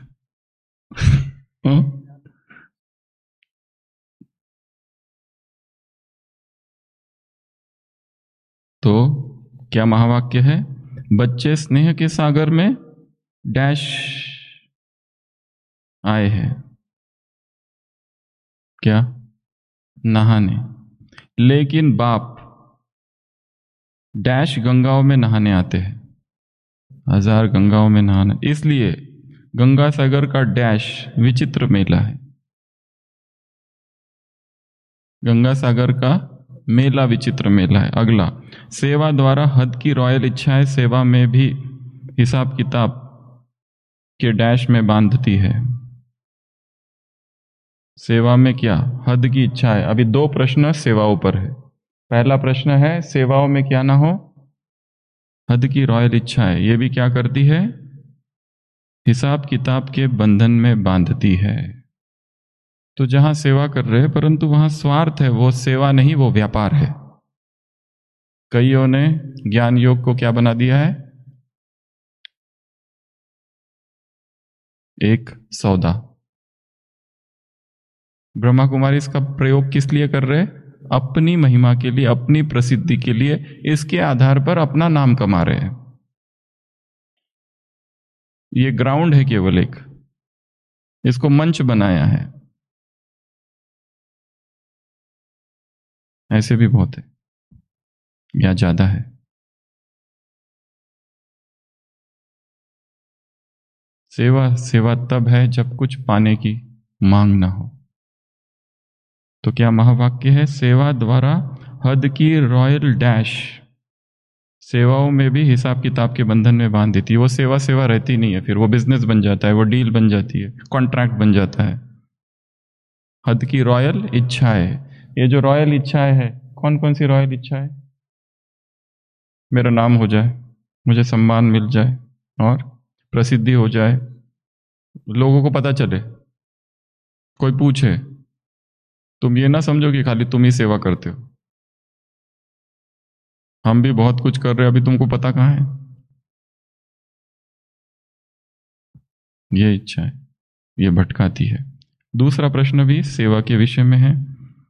तो क्या महावाक्य है? बच्चे स्नेह के सागर में डैश आए हैं, क्या? नहाने। लेकिन बाप डैश गंगाओं में नहाने आते हैं, हजार गंगाओं में नहाने। इसलिए गंगा सागर का डैश विचित्र मेला है। गंगा सागर का मेला विचित्र मेला है। अगला, सेवा द्वारा हद की रॉयल इच्छाएं सेवा में भी हिसाब किताब के डैश में बांधती है। सेवा में क्या? हद की इच्छा है। अभी दो प्रश्न सेवाओं पर है। पहला प्रश्न है सेवाओं में क्या ना हो? हद की रॉयल इच्छा है। ये भी क्या करती है? हिसाब किताब के बंधन में बांधती है। तो जहां सेवा कर रहे हैं परंतु वहां स्वार्थ है, वो सेवा नहीं, वो व्यापार है। कईयों ने ज्ञान योग को क्या बना दिया है? एक सौदा। ब्रह्मा कुमारी इसका प्रयोग किस लिए कर रहे हैं? अपनी महिमा के लिए, अपनी प्रसिद्धि के लिए, इसके आधार पर अपना नाम कमा रहे हैं। ये ग्राउंड है केवल एक, इसको मंच बनाया है। ऐसे भी बहुत है या ज्यादा है। सेवा सेवा तब है जब कुछ पाने की मांग ना हो। तो क्या महावाक्य है? सेवा द्वारा हद की रॉयल डैश। सेवाओं में भी हिसाब किताब के बंधन में बांध देती है। वो सेवा सेवा रहती नहीं है, फिर वो बिजनेस बन जाता है, वो डील बन जाती है, कॉन्ट्रैक्ट बन जाता है। हद की रॉयल इच्छाएं, ये जो रॉयल इच्छाएं है, कौन कौन सी रॉयल इच्छा है? मेरा नाम हो जाए, मुझे सम्मान मिल जाए और प्रसिद्धि हो जाए, लोगों को पता चले, कोई पूछे। तुम ये ना समझो कि खाली तुम ही सेवा करते हो, हम भी बहुत कुछ कर रहे हैं, अभी तुमको पता कहाँ है। ये इच्छा है, ये भटकाती है। दूसरा प्रश्न भी सेवा के विषय में है।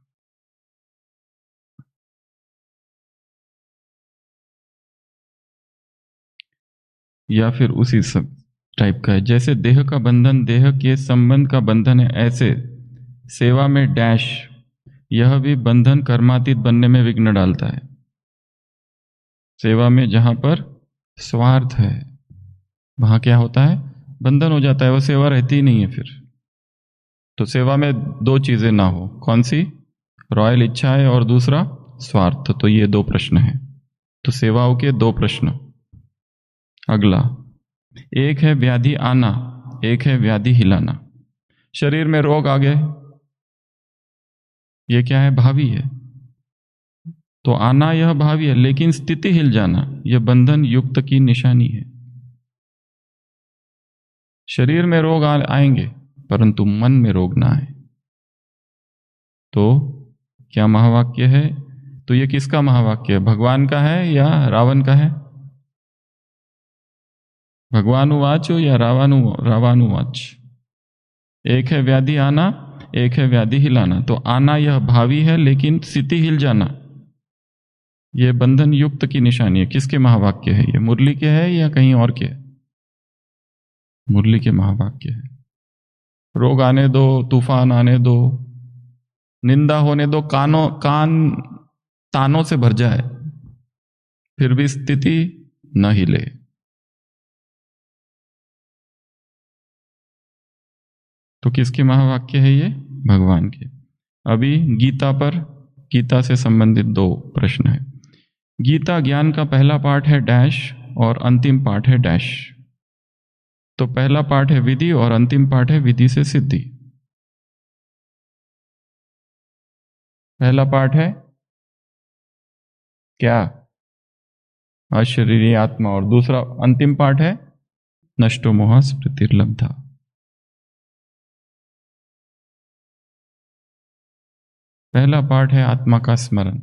या फिर उसी सब टाइप का है। जैसे देह का बंधन देह के संबंध का बंधन है, ऐसे सेवा में डैश, यह भी बंधन कर्मातीत बनने में विघ्न डालता है। सेवा में जहां पर स्वार्थ है वहां क्या होता है? बंधन हो जाता है, वो सेवा रहती ही नहीं है फिर। तो सेवा में दो चीजें ना हो, कौन सी? रॉयल इच्छा है और दूसरा स्वार्थ। तो ये दो प्रश्न हैं। तो सेवाओं के दो प्रश्न। अगला, एक है व्याधि आना, एक है व्याधि हिलाना। शरीर में रोग आ गए, ये क्या है? भावी है। तो आना यह भावी है, लेकिन स्थिति हिल जाना यह बंधन युक्त की निशानी है। शरीर में रोग आएंगे परंतु मन में रोग ना आए। तो क्या महावाक्य है? तो ये किसका महावाक्य है? भगवान का है या रावण का है? भगवानुवाच या रावणु रावणुवाच? एक है व्याधि आना, एक है व्याधि हिलाना। तो आना यह भावी है, लेकिन स्थिति हिल जाना यह बंधन युक्त की निशानी है। किसके महावाक्य है ये? मुरली के है या कहीं और के? मुरली के महावाक्य है। रोग आने दो, तूफान आने दो, निंदा होने दो, कानों कान तानों से भर जाए, फिर भी स्थिति न हिले। तो किसके महावाक्य है ये? भगवान के। अभी गीता पर, गीता से संबंधित दो प्रश्न है। गीता ज्ञान का पहला पाठ है डैश और अंतिम पाठ है डैश। तो पहला पाठ है विधि और अंतिम पाठ है विधि से सिद्धि। पहला पाठ है क्या? अशरीरी आत्मा। और दूसरा अंतिम पाठ है नष्टो मोह स्मृतिर्लब्धा। पहला पाठ है आत्मा का स्मरण,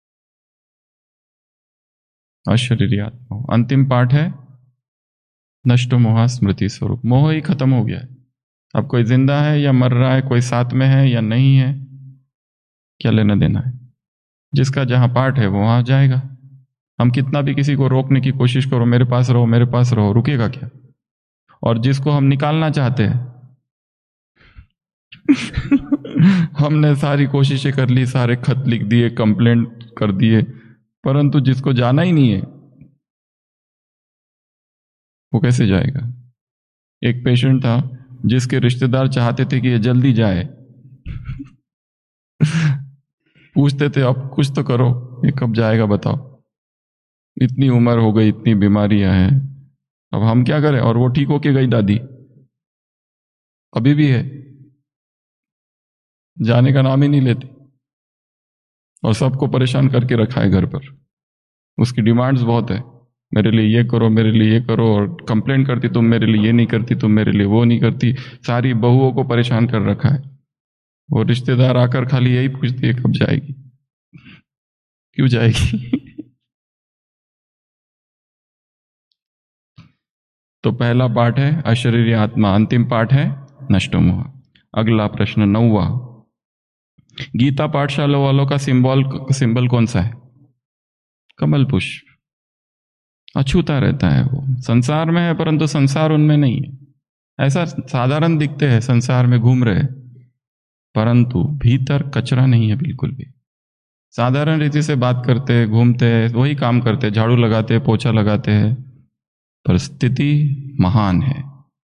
अशरीरी आत्मा। अंतिम पाठ है नष्टो मोह स्मृति स्वरूप। मोह ही खत्म हो गया है। अब कोई जिंदा है या मर रहा है, कोई साथ में है या नहीं है, क्या लेना देना है। जिसका जहां पाठ है वो वहां जाएगा। हम कितना भी किसी को रोकने की कोशिश करो, मेरे पास रहो मेरे पास रहो, रुकेगा क्या? और जिसको हम निकालना चाहते हैं हमने सारी कोशिशें कर ली, सारे खत लिख दिए, कंप्लेंट कर दिए, परंतु जिसको जाना ही नहीं है वो कैसे जाएगा? एक पेशेंट था जिसके रिश्तेदार चाहते थे कि ये जल्दी जाए पूछते थे अब कुछ तो करो, ये कब जाएगा बताओ, इतनी उम्र हो गई, इतनी बीमारियां हैं, अब हम क्या करें? और वो ठीक होके गई दादी, अभी भी है, जाने का नाम ही नहीं लेती और सबको परेशान करके रखा है घर पर। उसकी डिमांड्स बहुत है। मेरे लिए ये करो, मेरे लिए ये करो, और कंप्लेंट करती तुम मेरे लिए ये नहीं करती, तुम मेरे लिए वो नहीं करती। सारी बहुओं को परेशान कर रखा है। वो रिश्तेदार आकर खाली यही पूछती है कब जाएगी, क्यों जाएगी। तो पहला पाठ है अशरीरी आत्मा, अंतिम पाठ है नष्टोमोह। अगला प्रश्न नौवा, गीता पाठशाला वालों का सिंबल सिंबल कौन सा है? कमल पुष्प। अछूता रहता है वो, संसार में है परंतु संसार उनमें नहीं है। ऐसा साधारण दिखते हैं, संसार में घूम रहे, परंतु भीतर कचरा नहीं है बिल्कुल भी। साधारण रीति से बात करते, घूमते, वही काम करते, झाड़ू लगाते, पोछा लगाते हैं, पर स्थिति महान है।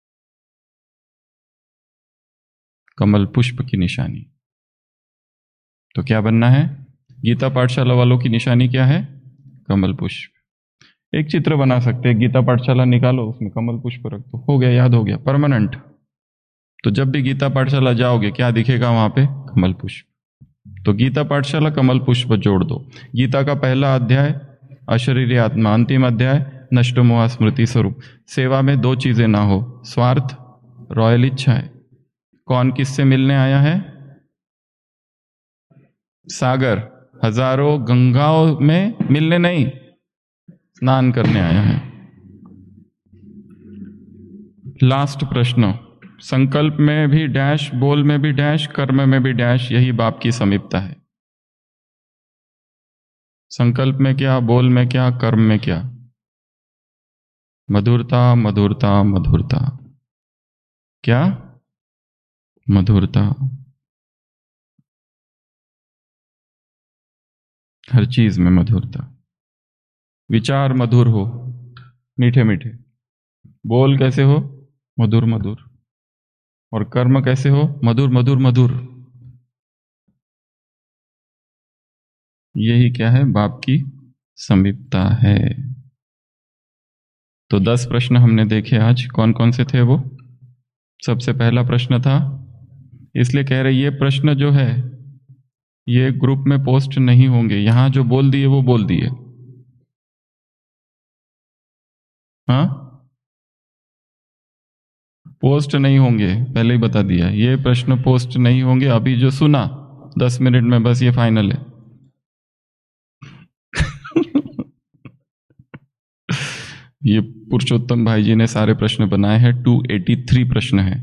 कमल पुष्प की निशानी। तो क्या बनना है? गीता पाठशाला वालों की निशानी क्या है? कमल पुष्प। एक चित्र बना सकते हैं, गीता पाठशाला निकालो, उसमें कमल पुष्प रख दो, हो गया, याद हो गया, परमानेंट। तो जब भी गीता पाठशाला जाओगे क्या दिखेगा वहां पे? कमल पुष्प। तो गीता पाठशाला कमल पुष्प जोड़ दो। गीता का पहला अध्याय अशरीरी आत्मा, अंतिम अध्याय नष्टोमोह स्मृति स्वरूप। सेवा में दो चीजें ना हो, स्वार्थ, रॉयल इच्छाएं। कौन किससे मिलने आया है? सागर हजारों गंगाओं में मिलने नहीं, स्नान करने आया है। लास्ट प्रश्न, संकल्प में भी डैश, बोल में भी डैश, कर्म में भी डैश, यही बाप की समीपता है। संकल्प में क्या, बोल में क्या, कर्म में क्या? मधुरता, मधुरता, मधुरता। क्या? मधुरता। हर चीज में मधुरता। विचार मधुर हो, मीठे मीठे। बोल कैसे हो? मधुर मधुर। और कर्म कैसे हो? मधुर मधुर मधुर। यही क्या है? बाप की समीपता है। तो दस प्रश्न हमने देखे आज। कौन कौन से थे वो? सबसे पहला प्रश्न था, इसलिए कह रहे ये प्रश्न जो है ये ग्रुप में पोस्ट नहीं होंगे, यहां जो बोल दिए वो बोल दिए। हाँ, पोस्ट नहीं होंगे, पहले ही बता दिया, ये प्रश्न पोस्ट नहीं होंगे। अभी जो सुना दस मिनट में बस ये फाइनल है। ये पुरुषोत्तम भाई जी ने सारे प्रश्न बनाए हैं, दो सौ तिरासी प्रश्न हैं।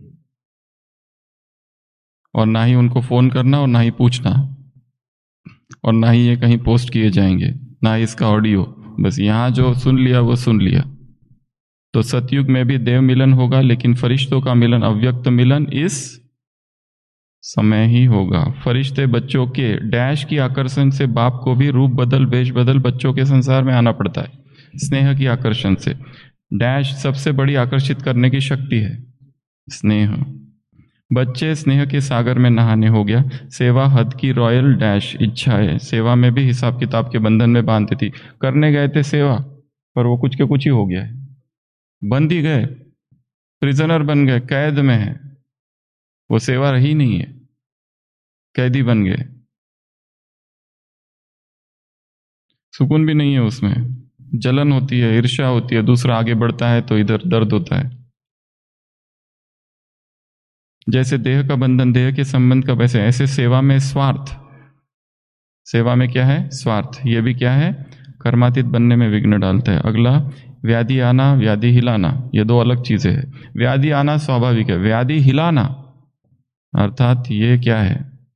और ना ही उनको फोन करना और ना ही पूछना, और ना ही ये कहीं पोस्ट किए जाएंगे, ना ही इसका ऑडियो। बस यहां जो सुन लिया वो सुन लिया। तो सतयुग में भी देव मिलन होगा, लेकिन फरिश्तों का मिलन, अव्यक्त मिलन इस समय ही होगा। फरिश्ते बच्चों के डैश की आकर्षण से बाप को भी रूप बदल, वेश बदल बच्चों के संसार में आना पड़ता है। स्नेह की आकर्षण से डैश सबसे बड़ी आकर्षित करने की शक्ति है, स्नेह। बच्चे स्नेह के सागर में नहाने हो गया। सेवा हद की रॉयल डैश इच्छा है। सेवा में भी हिसाब किताब के बंधन में बांधती थी। करने गए थे सेवा, पर वो कुछ के कुछ ही हो गया है, बंद ही गए, प्रिजनर बन गए, कैद में है। वो सेवा रही नहीं है, कैदी बन गए। सुकून भी नहीं है उसमें, जलन होती है, ईर्ष्या होती है, दूसरा आगे बढ़ता है तो इधर दर्द होता है। जैसे देह का बंधन, देह के संबंध का, वैसे ऐसे सेवा में स्वार्थ, सेवा में क्या है? स्वार्थ। ये भी क्या है? कर्मातीत बनने में विघ्न डालता है। अगला, व्याधि आना, व्याधि हिलाना, ये दो अलग चीजें हैं। व्याधि आना स्वाभाविक है, व्याधि हिलाना अर्थात ये क्या है?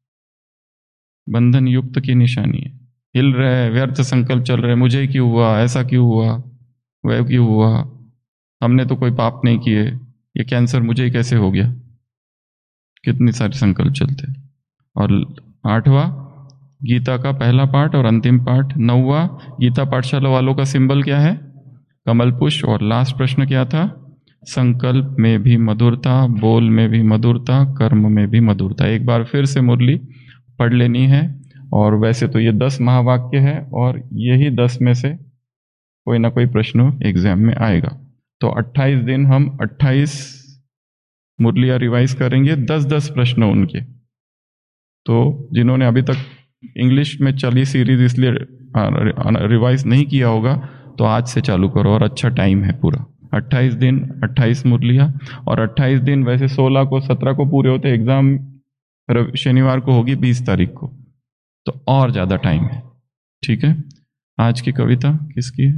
बंधन युक्त की निशानी है। हिल रहे, व्यर्थ संकल्प चल रहे, मुझे क्यों हुआ, ऐसा क्यों हुआ, वह क्यों हुआ, हमने तो कोई पाप नहीं किए, ये कैंसर मुझे ही कैसे हो गया, कितने सारे संकल्प चलते। और आठवां, गीता का पहला पाठ और अंतिम पाठ। नौवां, गीता पाठशाला वालों का सिंबल क्या है? कमल पुष्प। और लास्ट प्रश्न क्या था? संकल्प में भी मधुरता, बोल में भी मधुरता, कर्म में भी मधुरता। एक बार फिर से मुरली पढ़ लेनी है। और वैसे तो ये दस महावाक्य है, और यही दस में से कोई ना कोई प्रश्न एग्जाम में आएगा। तो अट्ठाईस दिन हम अट्ठाईस मुरलियाँ रिवाइज करेंगे, दस दस प्रश्न उनके। तो जिन्होंने अभी तक इंग्लिश में चली सीरीज इसलिए रिवाइज नहीं किया होगा, तो आज से चालू करो, और अच्छा टाइम है पूरा अट्ठाईस दिन, अट्ठाईस मुरलियाँ, और अट्ठाईस दिन वैसे सोलह को सत्रह को पूरे होते, एग्जाम शनिवार को होगी बीस तारीख को, तो और ज्यादा टाइम है। ठीक है, आज की कविता किसकी है?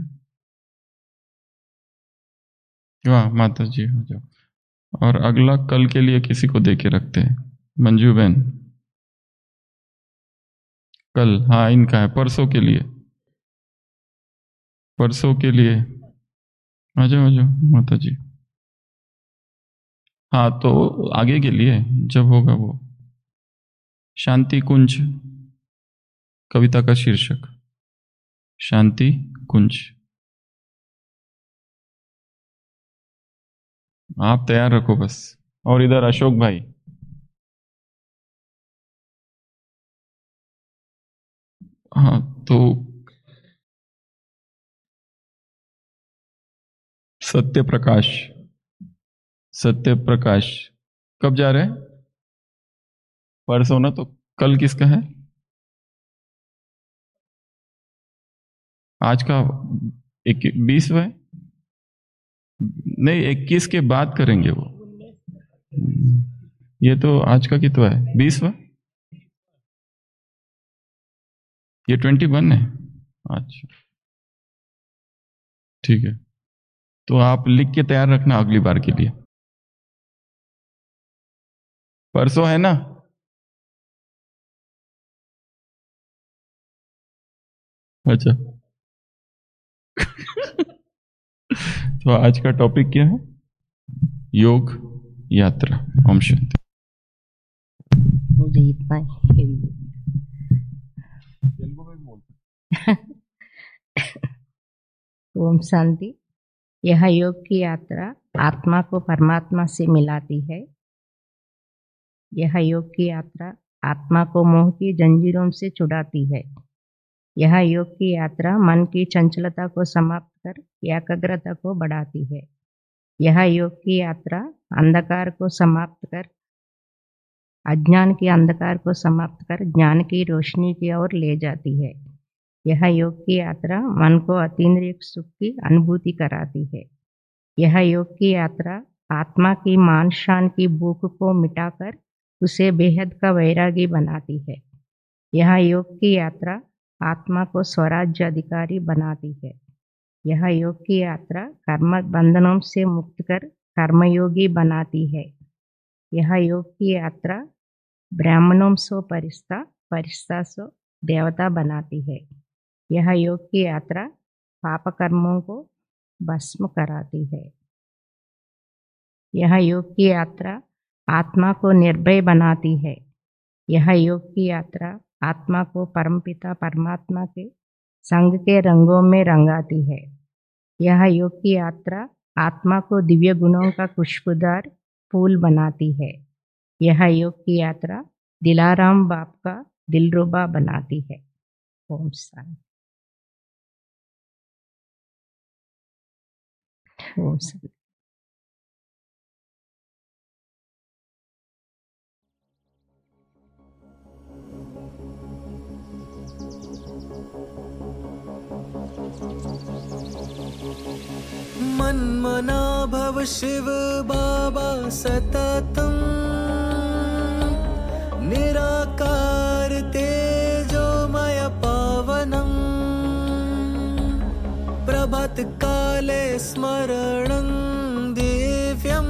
वाह माता जी, हो जाओ। और अगला कल के लिए किसी को दे के रखते हैं, मंजू बहन कल, हाँ इनका है, परसों के लिए, परसों के लिए आ जाओ आ जाओ माता जी। हाँ तो आगे के लिए जब होगा वो। शांति कुंज कविता का शीर्षक, शांति कुंज। आप तैयार रखो बस। और इधर अशोक भाई, हाँ तो सत्य प्रकाश, सत्य प्रकाश कब जा रहे हैं? परसों ना, तो कल किसका है? आज का एक बीसवा है, नहीं इक्कीस के बाद करेंगे वो। ये तो आज का कितना है? बीसवा, ये ट्वेंटी वन है। अच्छा ठीक है, तो आप लिख के तैयार रखना अगली बार के लिए। परसों है ना? अच्छा तो आज का टॉपिक क्या है? योग यात्रा। ओम शांति। मुझे इतना ओम शांति। यह योग की यात्रा आत्मा को परमात्मा से मिलाती है। यह योग की यात्रा आत्मा को मोह की जंजीरों से छुड़ाती है। यह योग की यात्रा मन की चंचलता को समाप्त कर एकाग्रता को बढ़ाती है। यह योग की यात्रा अंधकार को समाप्त कर, अज्ञान के अंधकार को समाप्त कर ज्ञान की रोशनी की ओर ले जाती है। यह योग की यात्रा मन को अतीन्द्रिय सुख की अनुभूति कराती है। यह योग की यात्रा आत्मा की मान शान की भूख को मिटाकर उसे बेहद का वैरागी बनाती है। यह योग की यात्रा आत्मा को स्वराज्य अधिकारी बनाती है। यह योग की यात्रा कर्म बंधनों से मुक्त कर कर्मयोगी बनाती है। यह योग की यात्रा ब्राह्मणों सो परिस्ता, परिस्ता सो देवता बनाती है। यह योग की यात्रा पाप कर्मों को भस्म कराती है। यह योग की यात्रा आत्मा को निर्भय बनाती है। यह योग की यात्रा आत्मा को परमपिता परमात्मा के संग के रंगों में रंगाती है। यह योग की यात्रा आत्मा को दिव्य गुणों का खुशबूदार फूल बनाती है। यह योग की यात्रा दिलाराम बाप का दिलरुबा बनाती है। ओम शांति। ओम शांति। मन्मना भव शिव बाबा सततम, निराकार तेजोमय पावनम, प्रभात काले स्मरणं दिव्यं,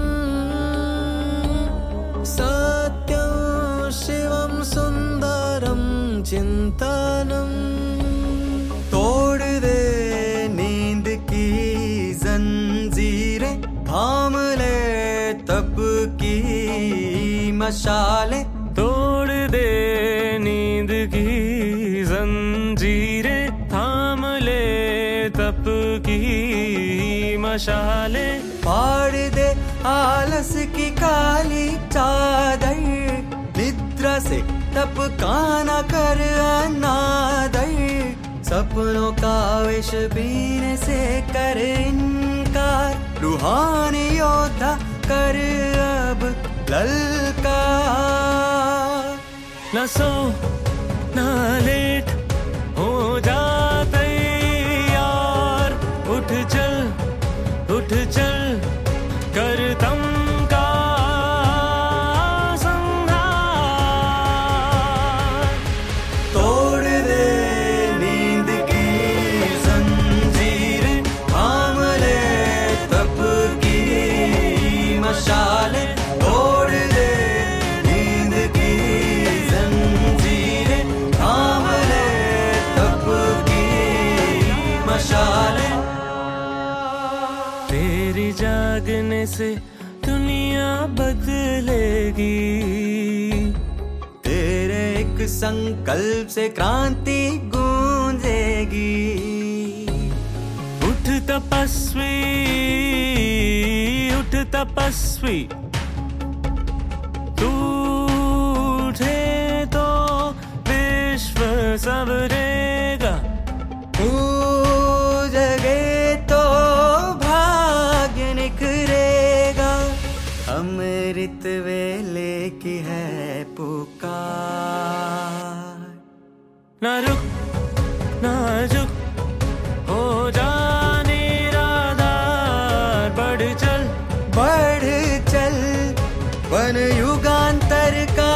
सत्यं शिवं सुंदरं चिंतनम्। तोड़ दे नींद की जंजीरें, थाम ले तप की मशाले, तोड़ दे नींद की जंजीरें, थाम ले तप की मशाले, फाड़ दे आलस की काली चादर, निद्रा से तप का न कर अनादर, सपनों का विष पीने से कर इनकार, रूहानी योद्धा कर अब ललकार। न सो न लेट हो जा तैयार, जागने से दुनिया बदलेगी। तेरे एक संकल्प से क्रांति गूंजेगी। उठ तपस्वी, उठ तपस्वी, तू उठे तो विश्व संवरेगा। तू जगे तो भाग्य निखरेगा। अमृत वेले की है पुकार। ना रुक ना झुक, हो जा निराधार। बढ़ चल बढ़ चल, वन युगांतर का